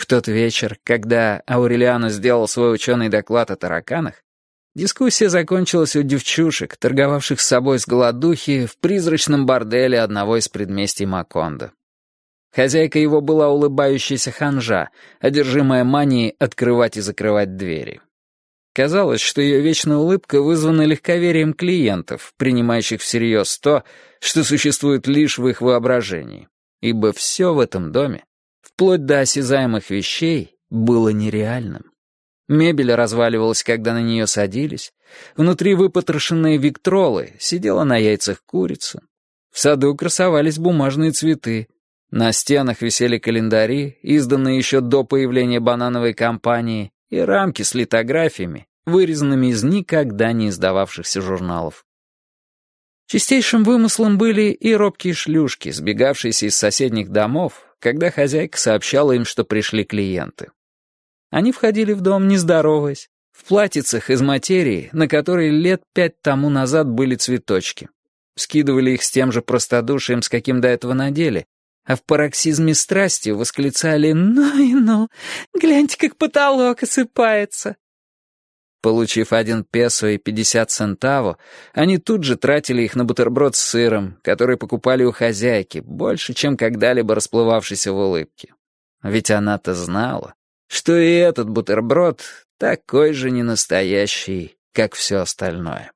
тот вечер, когда Аурелиано сделал свой ученый доклад о тараканах, дискуссия закончилась у девчушек, торговавших с собой с голодухи в призрачном борделе одного из предместий Макондо. Хозяйка его была улыбающаяся ханжа, одержимая манией открывать и закрывать двери. Казалось, что ее вечная улыбка вызвана легковерием клиентов, принимающих всерьез то, что существует лишь в их воображении, ибо все в этом доме, вплоть до осязаемых вещей, было нереальным. Мебель разваливалась, когда на нее садились, внутри выпотрошенные виктролы, сидела на яйцах курица, в саду красовались бумажные цветы, на стенах висели календари, изданные еще до появления банановой компании, и рамки с литографиями, вырезанными из никогда не издававшихся журналов. Чистейшим вымыслом были и робкие шлюшки, сбегавшиеся из соседних домов, когда хозяйка сообщала им, что пришли клиенты. Они входили в дом, не здороваясь, в платьицах из материи, на которой лет 5 тому назад были цветочки. Скидывали их с тем же простодушием, с каким до этого надели, а в пароксизме страсти восклицали «Ну и ну, гляньте, как потолок осыпается». Получив 1 песо и 50 центаво, они тут же тратили их на бутерброд с сыром, который покупали у хозяйки, больше, чем когда-либо расплывавшейся в улыбке. Ведь она-то знала, что и этот бутерброд такой же ненастоящий, как все остальное.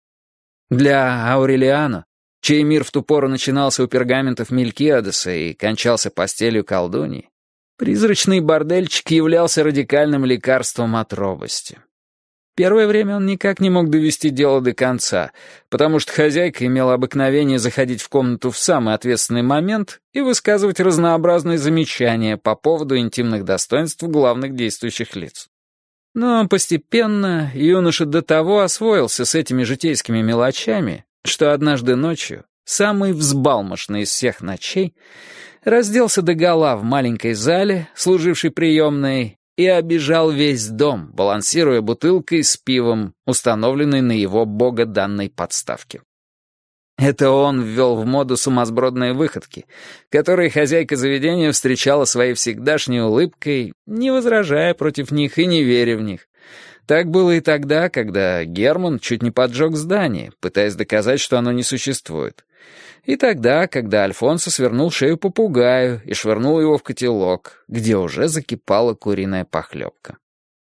Для Аурелиано, чей мир в ту пору начинался у пергаментов Мелькиадеса и кончался постелью колдуньи, призрачный бордельчик являлся радикальным лекарством от робости. Первое время он никак не мог довести дело до конца, потому что хозяйка имела обыкновение заходить в комнату в самый ответственный момент и высказывать разнообразные замечания по поводу интимных достоинств главных действующих лиц. Но постепенно юноша до того освоился с этими житейскими мелочами, что однажды ночью, самый взбалмошный из всех ночей, разделся догола в маленькой зале, служившей приемной, и обежал весь дом, балансируя бутылкой с пивом, установленной на его богоданной подставке. Это он ввел в моду сумасбродные выходки, которые хозяйка заведения встречала своей всегдашней улыбкой, не возражая против них и не веря в них. Так было и тогда, когда Герман чуть не поджег здание, пытаясь доказать, что оно не существует. И тогда, когда Альфонсо свернул шею попугаю и швырнул его в котелок, где уже закипала куриная похлебка.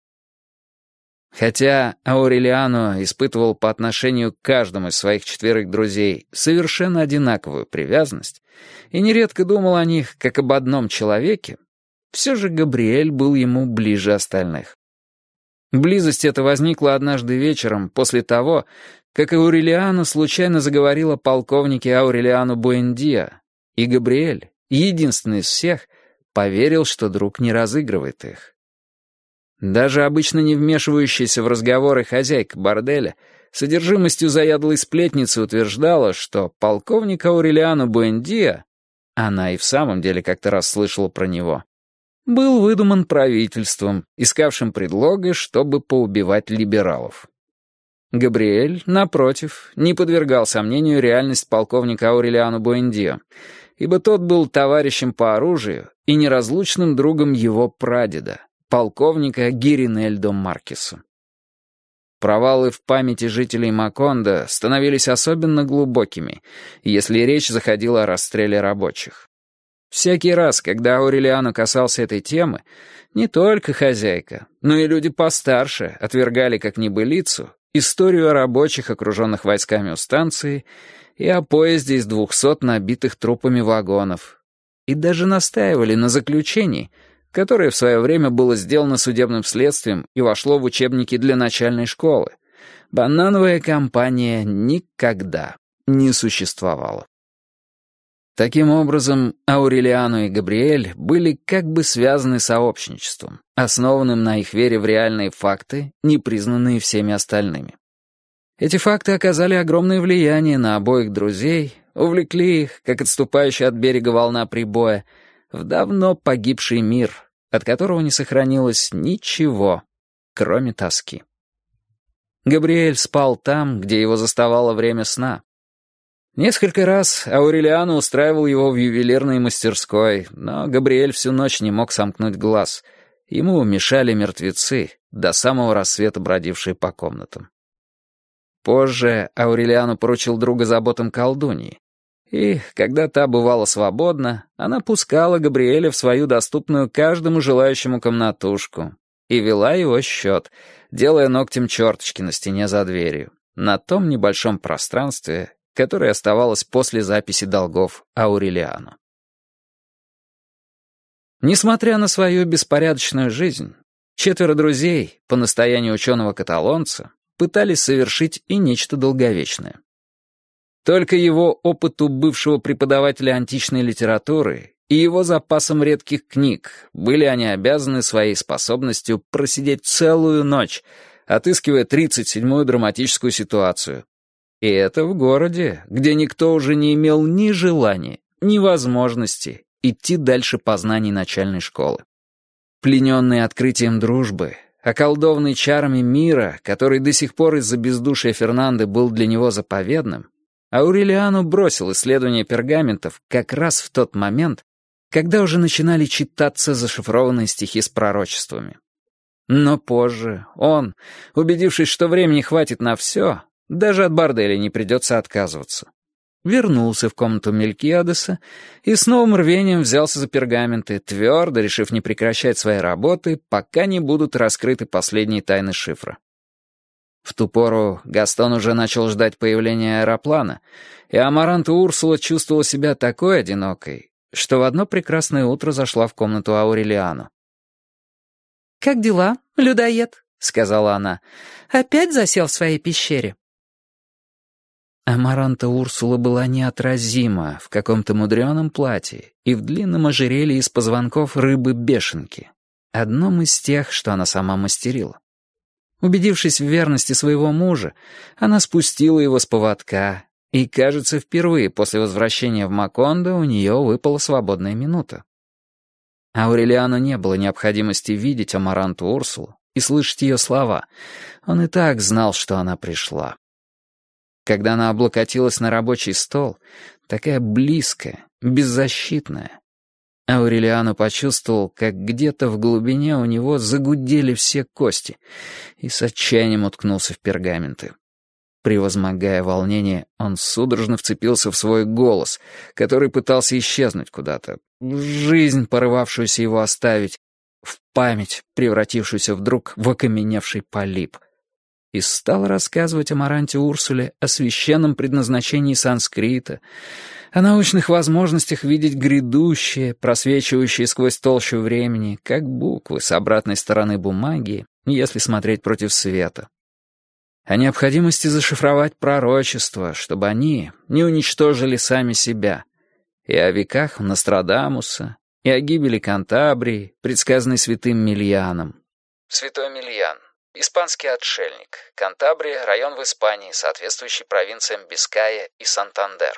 Хотя Аурелиано испытывал по отношению к каждому из своих 4 друзей совершенно одинаковую привязанность и нередко думал о них как об одном человеке, все же Габриэль был ему ближе остальных. Близость эта возникла однажды вечером после того, как Аурелиано случайно заговорил о полковнике Аурелиано Буэндиа, и Габриэль, единственный из всех, поверил, что друг не разыгрывает их. Даже обычно не вмешивающаяся в разговоры хозяйка борделя с одержимостью заядлой сплетницы утверждала, что полковник Аурелиано Буэндиа, она и в самом деле как-то раз слышала про него, был выдуман правительством, искавшим предлога, чтобы поубивать либералов. Габриэль, напротив, не подвергал сомнению реальность полковника Аурелиано Буэндиа, ибо тот был товарищем по оружию и неразлучным другом его прадеда, полковника Гиринельдо Маркеса. Провалы в памяти жителей Макондо становились особенно глубокими, если речь заходила о расстреле рабочих. Всякий раз, когда Аурелиано касался этой темы, не только хозяйка, но и люди постарше отвергали как небылицу историю о рабочих, окруженных войсками у станции, и о поезде из 200 набитых трупами вагонов, и даже настаивали на заключении, которое в свое время было сделано судебным следствием и вошло в учебники для начальной школы. Банановая компания никогда не существовала. Таким образом, Аурелиано и Габриэль были как бы связаны сообщничеством, основанным на их вере в реальные факты, не признанные всеми остальными. Эти факты оказали огромное влияние на обоих друзей, увлекли их, как отступающая от берега волна прибоя, в давно погибший мир, от которого не сохранилось ничего, кроме тоски. Габриэль спал там, где его заставало время сна. Несколько раз Аурелиано устраивал его в ювелирной мастерской, но Габриэль всю ночь не мог сомкнуть глаз. Ему мешали мертвецы, до самого рассвета бродившие по комнатам. Позже Аурелиано поручил друга заботам колдуньи, и, когда та бывала свободна, она пускала Габриэля в свою доступную каждому желающему комнатушку и вела его счет, делая ногтем черточки на стене за дверью, на том небольшом пространстве, которое оставалось после записи долгов Аурелиано. Несмотря на свою беспорядочную жизнь, 4 друзей, по настоянию ученого-каталонца, пытались совершить и нечто долговечное. Только его опыту бывшего преподавателя античной литературы и его запасам редких книг были они обязаны своей способностью просидеть целую ночь, отыскивая 37-ю драматическую ситуацию. И это в городе, где никто уже не имел ни желания, ни возможности идти дальше познаний начальной школы. Плененный открытием дружбы, околдованный чарами мира, который до сих пор из-за бездушия Фернанды был для него заповедным, Аурелиано бросил исследование пергаментов как раз в тот момент, когда уже начинали читаться зашифрованные стихи с пророчествами. Но позже он, убедившись, что времени хватит на все, даже от борделя не придется отказываться, вернулся в комнату Мелькиадеса и с новым рвением взялся за пергаменты, твердо решив не прекращать своей работы, пока не будут раскрыты последние тайны шифра. В ту пору Гастон уже начал ждать появления аэроплана, и Амаранта Урсула чувствовала себя такой одинокой, что в одно прекрасное утро зашла в комнату Аурелиано. «Как дела, людоед?» — сказала она. «Опять засел в своей пещере?» Амаранта Урсула была неотразима в каком-то мудреном платье и в длинном ожерелье из позвонков рыбы-бешенки, одном из тех, что она сама мастерила. Убедившись в верности своего мужа, она спустила его с поводка, и, кажется, впервые после возвращения в Макондо у нее выпала свободная минута. Аурелиано не было необходимости видеть Амаранту Урсулу и слышать ее слова. Он и так знал, что она пришла. Когда она облокотилась на рабочий стол, такая близкая, беззащитная, Аурелиано почувствовал, как где-то в глубине у него загудели все кости, и с отчаянием уткнулся в пергаменты. Превозмогая волнение, он судорожно вцепился в свой голос, который пытался исчезнуть куда-то, в жизнь, порывавшуюся его оставить, в память, превратившуюся вдруг в окаменевший полип, и стал рассказывать Амаранте Урсуле о священном предназначении санскрита, о научных возможностях видеть грядущее, просвечивающее сквозь толщу времени, как буквы с обратной стороны бумаги, если смотреть против света. О необходимости зашифровать пророчества, чтобы они не уничтожили сами себя, и о веках Нострадамуса, и о гибели Кантабрии, предсказанной святым Мильяном. Святой Мильян. Испанский отшельник. Кантабрия — район в Испании, соответствующий провинциям Бискайя и Сантандер.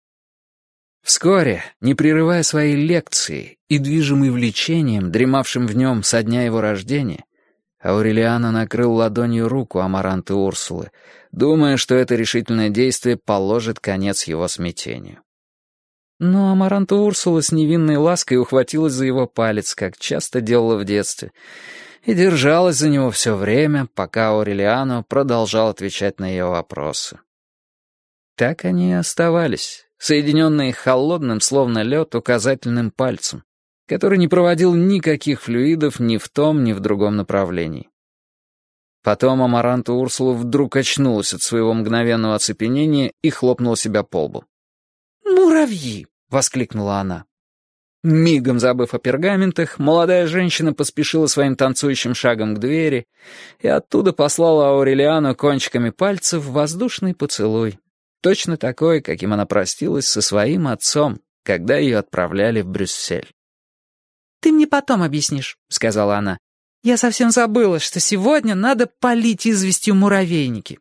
Вскоре, не прерывая свои лекции и движимый влечением, дремавшим в нем со дня его рождения, Аурелиано накрыл ладонью руку Амаранты Урсулы, думая, что это решительное действие положит конец его смятению. Но Амаранта Урсула с невинной лаской ухватилась за его палец, как часто делала в детстве, и держалась за него все время, пока Аурелиано продолжал отвечать на ее вопросы. Так они и оставались, соединенные холодным, словно лед, указательным пальцем, который не проводил никаких флюидов ни в том, ни в другом направлении. Потом Амаранта Урсула вдруг очнулась от своего мгновенного оцепенения и хлопнула себя по лбу. «Муравьи!» — воскликнула она. Мигом забыв о пергаментах, молодая женщина поспешила своим танцующим шагом к двери и оттуда послала Аурелиано кончиками пальцев воздушный поцелуй, точно такой, каким она простилась со своим отцом, когда ее отправляли в Брюссель. «Ты мне потом объяснишь», — сказала она. «Я совсем забыла, что сегодня надо полить известью муравейники».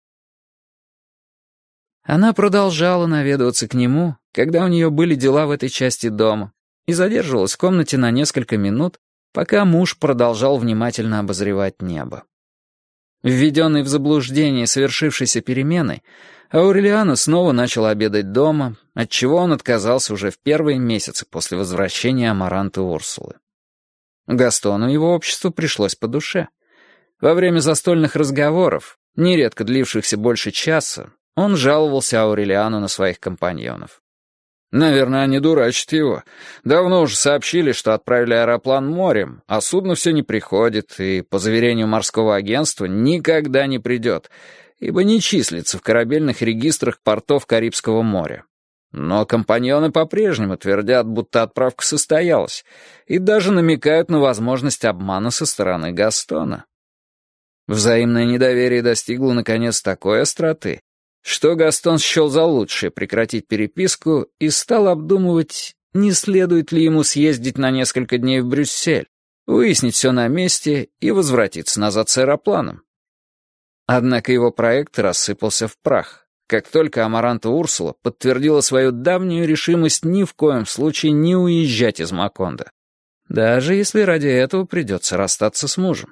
Она продолжала наведываться к нему, когда у нее были дела в этой части дома, и задерживалась в комнате на несколько минут, пока муж продолжал внимательно обозревать небо. Введенный в заблуждение совершившейся переменой, Аурелиано снова начал обедать дома, отчего он отказался уже в первые месяцы после возвращения Амаранты Урсулы. Гастону его общество пришлось по душе. Во время застольных разговоров, нередко длившихся больше часа, он жаловался Аурелиану на своих компаньонов. «Наверное, они дурачат его. Давно уже сообщили, что отправили аэроплан морем, а судно все не приходит и, по заверению морского агентства, никогда не придет, ибо не числится в корабельных регистрах портов Карибского моря. Но компаньоны по-прежнему твердят, будто отправка состоялась, и даже намекают на возможность обмана со стороны Гастона». Взаимное недоверие достигло, наконец, такой остроты, что Гастон счел за лучшее прекратить переписку и стал обдумывать, не следует ли ему съездить на несколько дней в Брюссель, выяснить все на месте и возвратиться назад с аэропланом. Однако его проект рассыпался в прах, как только Амаранта Урсула подтвердила свою давнюю решимость ни в коем случае не уезжать из Макондо, даже если ради этого придется расстаться с мужем.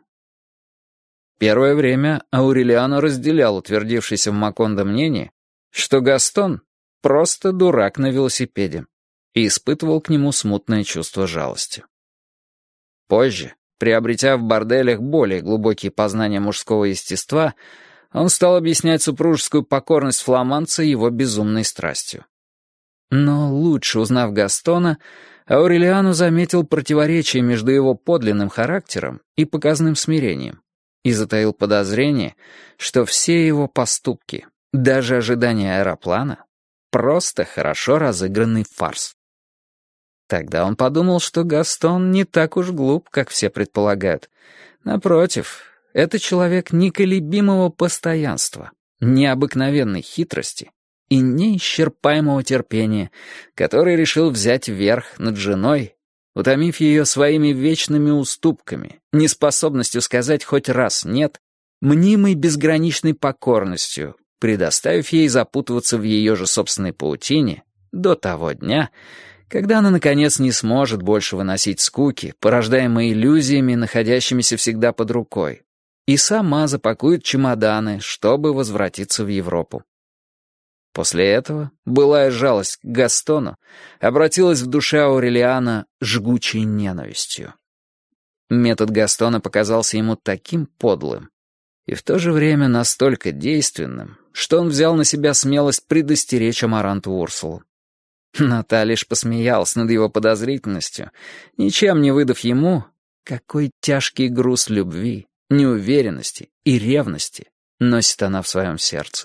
Первое время Аурелиано разделял утвердившееся в Макондо мнение, что Гастон — просто дурак на велосипеде, и испытывал к нему смутное чувство жалости. Позже, приобретя в борделях более глубокие познания мужского естества, он стал объяснять супружескую покорность фламандца его безумной страстью. Но лучше узнав Гастона, Аурелиано заметил противоречие между его подлинным характером и показным смирением, и затаил подозрение, что все его поступки, даже ожидание аэроплана, просто хорошо разыгранный фарс. Тогда он подумал, что Гастон не так уж глуп, как все предполагают. Напротив, это человек неколебимого постоянства, необыкновенной хитрости и неисчерпаемого терпения, который решил взять верх над женой, утомив ее своими вечными уступками, неспособностью сказать хоть раз «нет», мнимой безграничной покорностью, предоставив ей запутываться в ее же собственной паутине до того дня, когда она, наконец, не сможет больше выносить скуки, порождаемой иллюзиями, находящимися всегда под рукой, и сама запакует чемоданы, чтобы возвратиться в Европу. После этого былая жалость к Гастону обратилась в душе Аурелиано жгучей ненавистью. Метод Гастона показался ему таким подлым и в то же время настолько действенным, что он взял на себя смелость предостеречь Амаранту Урсулу. Но та лишь посмеялась над его подозрительностью, ничем не выдав ему, какой тяжкий груз любви, неуверенности и ревности носит она в своем сердце.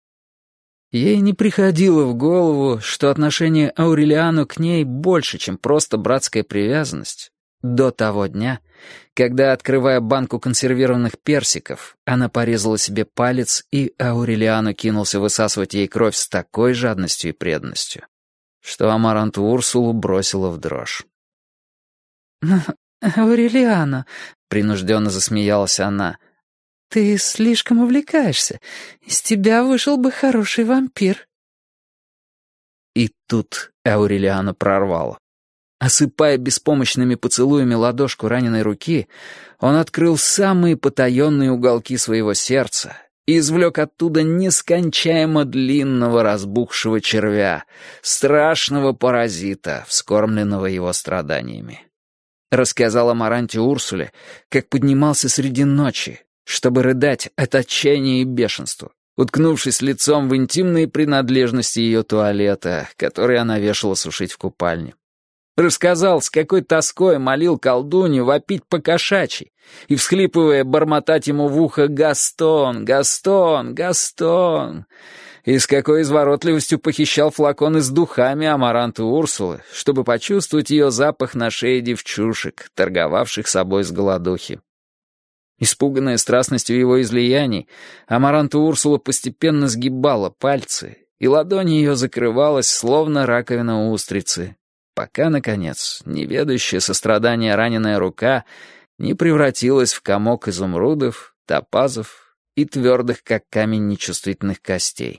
Ей не приходило в голову, что отношение Аурелиано к ней больше, чем просто братская привязанность, до того дня, когда, открывая банку консервированных персиков, она порезала себе палец, и Аурелиано кинулся высасывать ей кровь с такой жадностью и преданностью, что Амаранту Урсулу бросила в дрожь. «Но, Аурелиано», — принужденно засмеялась она, — «ты слишком увлекаешься. Из тебя вышел бы хороший вампир». И тут Аурелиано прорвало. Осыпая беспомощными поцелуями ладошку раненой руки, он открыл самые потаенные уголки своего сердца и извлек оттуда нескончаемо длинного разбухшего червя, страшного паразита, вскормленного его страданиями. Рассказал Амаранте Урсуле, как поднимался среди ночи, чтобы рыдать от отчаяния и бешенства, уткнувшись лицом в интимные принадлежности ее туалета, которые она вешала сушить в купальне. Рассказал, с какой тоской молил колдунью вопить по-кошачьи и, всхлипывая, бормотать ему в ухо «Гастон! Гастон! Гастон!» и с какой изворотливостью похищал флаконы с духами Амаранты Урсулы, чтобы почувствовать ее запах на шее девчушек, торговавших собой с голодухи. Испуганная страстностью его излияний, Амаранта Урсула постепенно сгибала пальцы, и ладонь ее закрывалась, словно раковина устрицы, пока, наконец, неведающая сострадания раненая рука не превратилась в комок изумрудов, топазов и твердых, как камень, нечувствительных костей.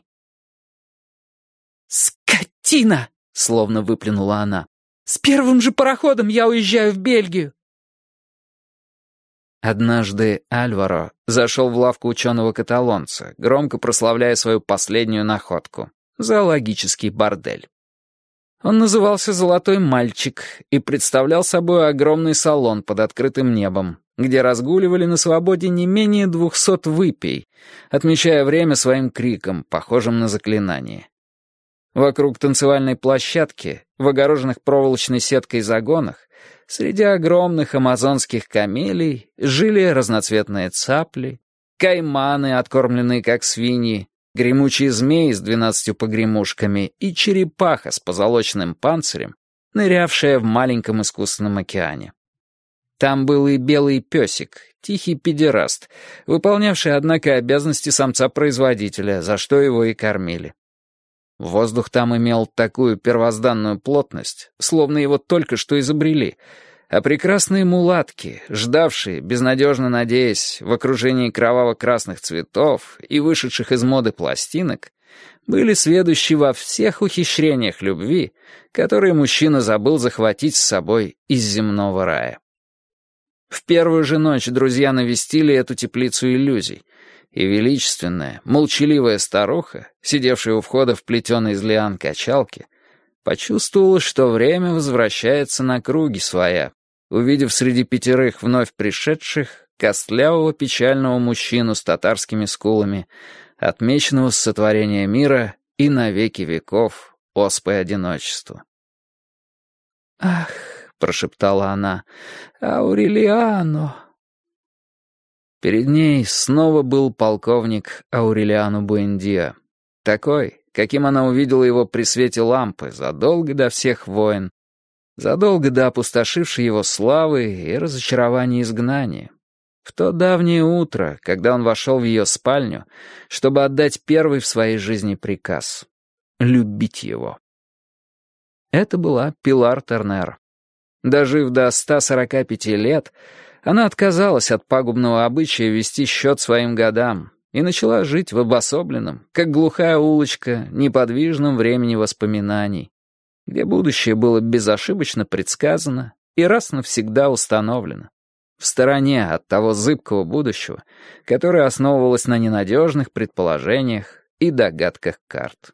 «Скотина!» — словно выплюнула она. «С первым же пароходом я уезжаю в Бельгию!» Однажды Альваро зашел в лавку ученого-каталонца, громко прославляя свою последнюю находку — зоологический бордель. Он назывался «Золотой мальчик» и представлял собой огромный салон под открытым небом, где разгуливали на свободе не менее 200 выпей, отмечая время своим криком, похожим на заклинание. Вокруг танцевальной площадки, в огороженных проволочной сеткой загонах, среди огромных амазонских камелий жили разноцветные цапли, кайманы, откормленные как свиньи, гремучие змеи с 12 погремушками и черепаха с позолоченным панцирем, нырявшая в маленьком искусственном океане. Там был и белый песик, тихий педераст, выполнявший, однако, обязанности самца-производителя, за что его и кормили. Воздух там имел такую первозданную плотность, словно его только что изобрели, а прекрасные мулатки, ждавшие, безнадежно надеясь, в окружении кроваво-красных цветов и вышедших из моды пластинок, были сведущи во всех ухищрениях любви, которые мужчина забыл захватить с собой из земного рая. В первую же ночь друзья навестили эту теплицу иллюзий, и величественная, молчаливая старуха, сидевшая у входа в плетеной из лиан качалке, почувствовала, что время возвращается на круги своя, увидев среди 5 вновь пришедших костлявого печального мужчину с татарскими скулами, отмеченного с сотворения мира и на веки веков оспой одиночества. «Ах!» — прошептала она. «Аурелиано!» Перед ней снова был полковник Аурелиано Буэндиа, такой, каким она увидела его при свете лампы задолго до всех войн, задолго до опустошившей его славы и разочарования изгнания. В то давнее утро, когда он вошел в ее спальню, чтобы отдать первый в своей жизни приказ — любить его. Это была Пилар Тернер. Дожив до 145 лет, она отказалась от пагубного обычая вести счет своим годам и начала жить в обособленном, как глухая улочка, неподвижном времени воспоминаний, где будущее было безошибочно предсказано и раз навсегда установлено, в стороне от того зыбкого будущего, которое основывалось на ненадежных предположениях и догадках карт.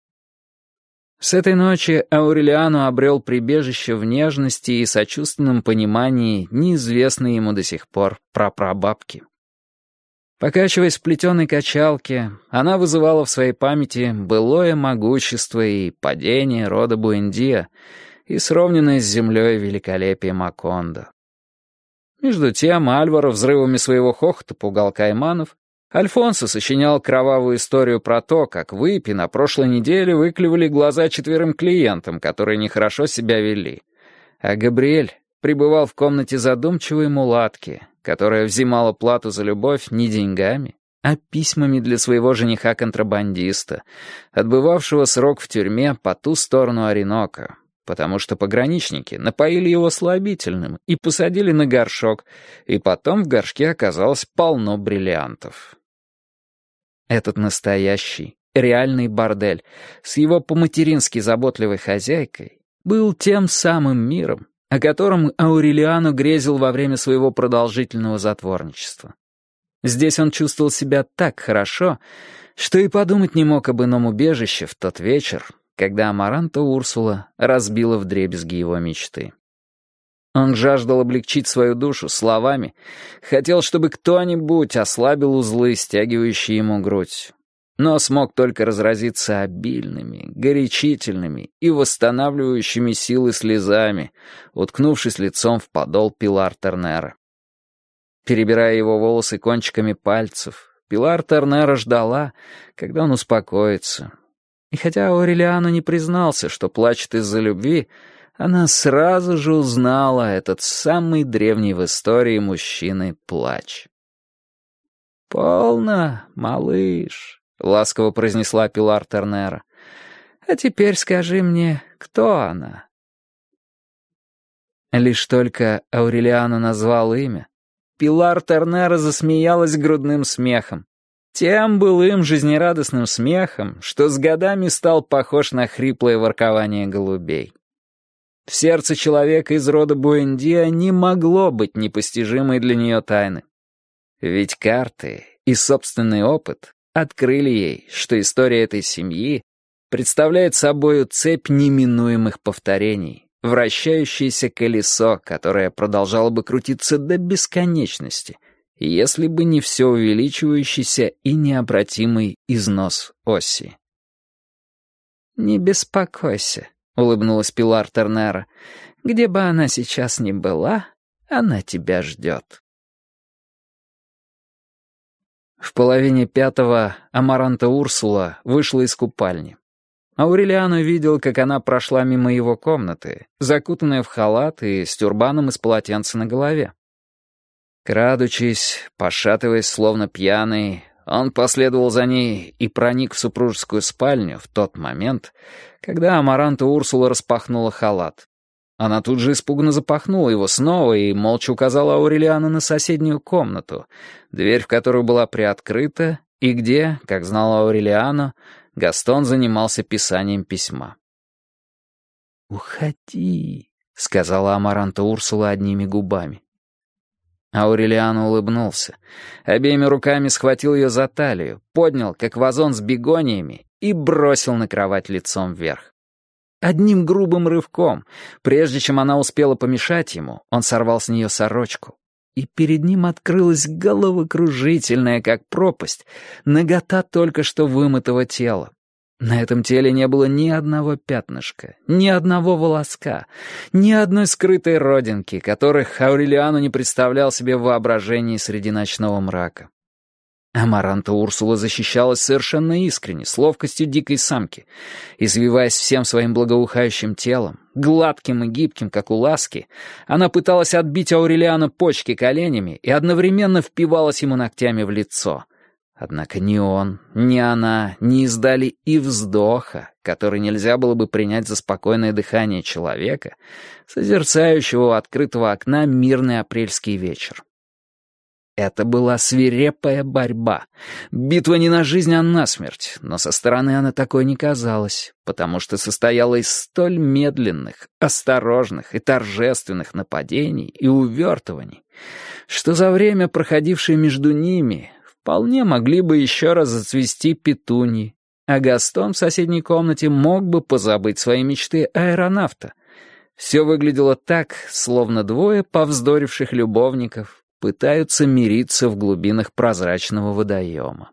С этой ночи Аурелиано обрел прибежище в нежности и сочувственном понимании неизвестной ему до сих пор прапрабабки. Покачиваясь в плетеной качалке, она вызывала в своей памяти былое могущество и падение рода Буэндиа и сровненное с землей великолепие Макондо. Между тем Альваро взрывами своего хохота пугал кайманов, Альфонсо сочинял кровавую историю про то, как выпи на прошлой неделе выклевали глаза 4 клиентам, которые нехорошо себя вели. А Габриэль пребывал в комнате задумчивой мулатки, которая взимала плату за любовь не деньгами, а письмами для своего жениха-контрабандиста, отбывавшего срок в тюрьме по ту сторону Оренока, потому что пограничники напоили его слабительным и посадили на горшок, и потом в горшке оказалось полно бриллиантов. Этот настоящий, реальный бордель с его по-матерински заботливой хозяйкой был тем самым миром, о котором Аурелиано грезил во время своего продолжительного затворничества. Здесь он чувствовал себя так хорошо, что и подумать не мог об ином убежище в тот вечер, когда Амаранта Урсула разбила вдребезги его мечты. Он жаждал облегчить свою душу словами, хотел, чтобы кто-нибудь ослабил узлы, стягивающие ему грудь, но смог только разразиться обильными, горячительными и восстанавливающими силы слезами, уткнувшись лицом в подол Пилар Тернера. Перебирая его волосы кончиками пальцев, Пилар Тернера ждала, когда он успокоится. И хотя Аурелиано не признался, что плачет из-за любви, она сразу же узнала этот самый древний в истории мужчины плач. «Полно, малыш», — ласково произнесла Пилар Тернера. «А теперь скажи мне, кто она?» Лишь только Аурелиано назвал имя, Пилар Тернера засмеялась грудным смехом. Тем былым жизнерадостным смехом, что с годами стал похож на хриплое воркование голубей. В сердце человека из рода Буэндиа не могло быть непостижимой для нее тайны. Ведь карты и собственный опыт открыли ей, что история этой семьи представляет собою цепь неминуемых повторений, вращающееся колесо, которое продолжало бы крутиться до бесконечности, если бы не все увеличивающийся и необратимый износ оси. «Не беспокойся», — улыбнулась Пилар Тернера. «Где бы она сейчас ни была, она тебя ждет». В 4:30 Амаранта Урсула вышла из купальни. Аурелиано видел, как она прошла мимо его комнаты, закутанная в халат и с тюрбаном из полотенца на голове. Крадучись, пошатываясь словно пьяный, он последовал за ней и проник в супружескую спальню в тот момент, когда Амаранта Урсула распахнула халат. Она тут же испуганно запахнула его снова и молча указала Аурелиано на соседнюю комнату, дверь в которую была приоткрыта, и где, как знал Аурелиано, Гастон занимался писанием письма. «Уходи», — сказала Амаранта Урсула одними губами. Аурелиано улыбнулся, обеими руками схватил ее за талию, поднял, как вазон с бегониями, и бросил на кровать лицом вверх. Одним грубым рывком, прежде чем она успела помешать ему, он сорвал с нее сорочку, и перед ним открылась головокружительная, как пропасть, нагота только что вымытого тела. На этом теле не было ни одного пятнышка, ни одного волоска, ни одной скрытой родинки, которых Аурелиано не представлял себе в воображении среди ночного мрака. Амаранта Урсула защищалась совершенно искренне, с ловкостью дикой самки, извиваясь всем своим благоухающим телом, гладким и гибким, как у ласки, она пыталась отбить Аурелиано почки коленями и одновременно впивалась ему ногтями в лицо. Однако ни он, ни она не издали и вздоха, который нельзя было бы принять за спокойное дыхание человека, созерцающего у открытого окна мирный апрельский вечер. Это была свирепая борьба. Битва не на жизнь, а на смерть. Но со стороны она такой не казалась, потому что состояла из столь медленных, осторожных и торжественных нападений и увертываний, что за время, проходившее между ними, вполне могли бы еще раз зацвести петуньи, а Гастон в соседней комнате мог бы позабыть свои мечты аэронавта. Все выглядело так, словно двое повздоривших любовников пытаются мириться в глубинах прозрачного водоема.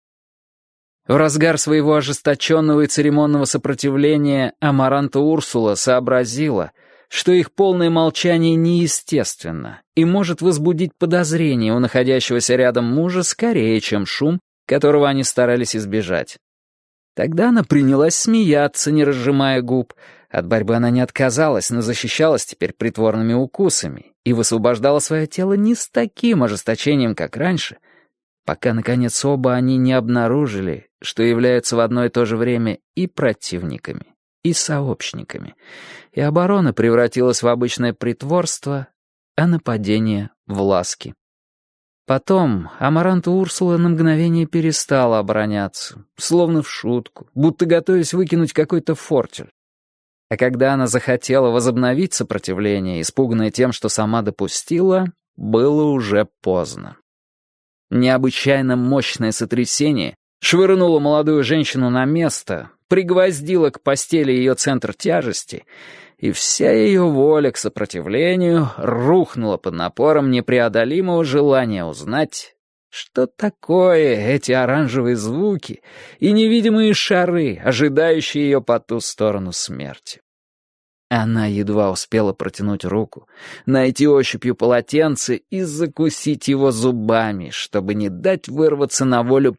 В разгар своего ожесточенного и церемонного сопротивления Амаранта Урсула сообразила, что их полное молчание неестественно и может возбудить подозрение у находящегося рядом мужа скорее, чем шум, которого они старались избежать. Тогда она принялась смеяться, не разжимая губ. От борьбы она не отказалась, но защищалась теперь притворными укусами и высвобождала свое тело не с таким ожесточением, как раньше, пока, наконец, оба они не обнаружили, что являются в одно и то же время и противниками, и сообщниками, и оборона превратилась в обычное притворство, а нападение — в ласки. Потом Амаранта Урсула на мгновение перестала обороняться, словно в шутку, будто готовясь выкинуть какой-то фортель. А когда она захотела возобновить сопротивление, испуганная тем, что сама допустила, было уже поздно. Необычайно мощное сотрясение швырнуло молодую женщину на место, пригвоздило к постели ее центр тяжести, и вся ее воля к сопротивлению рухнула под напором непреодолимого желания узнать, что такое эти оранжевые звуки и невидимые шары, ожидающие ее по ту сторону смерти. Она едва успела протянуть руку, найти ощупью полотенце и закусить его зубами, чтобы не дать вырваться на волю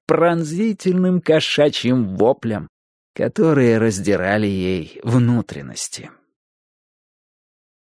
пронзительным кошачьим воплям, которые раздирали ей внутренности.